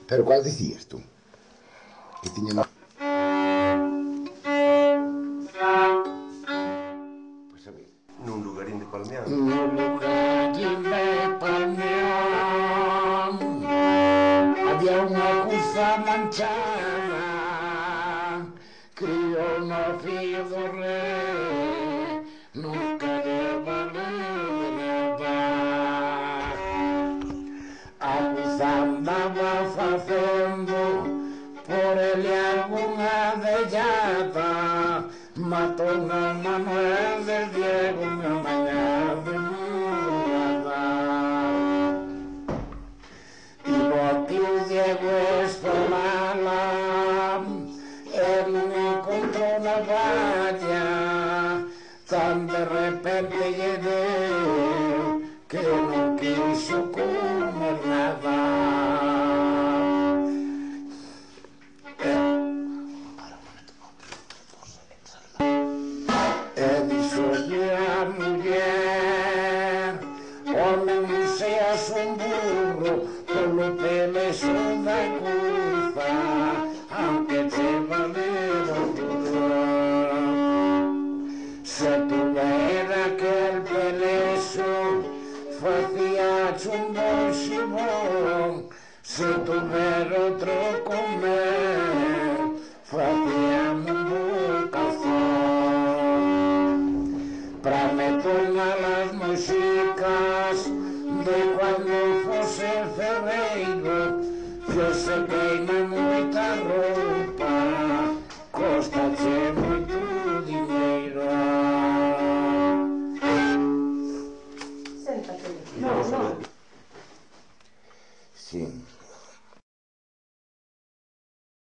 Pero cual dicías tú? Que tiñamos... Pois a ver. Nun lugarín de Palmeán. Nun lugarín de Palmeán había unha cuza manchada, criou no fillo do rei, nunca lle valeu de nada. A cuza andaba facendo por ele algunha dellada, matou na Manuel del Diego unha mañá de madrugada. Iba aquí o Diego espalmala e non encontrou na valla, tan de repente lle deu que non quiso comer nada. E dixolle a muller: home, non seas un burro, polo pelexo da cuza, aunque che valera todo. Se tuvera aquel pelexo, facía un bon xibón, se tuvera outro comer, facía un bocazón. Pra me tornar las moxicas de cuando fose ferreiro, yo se queima moita roupa, costache moito dineiro. Séntate. No. Sí.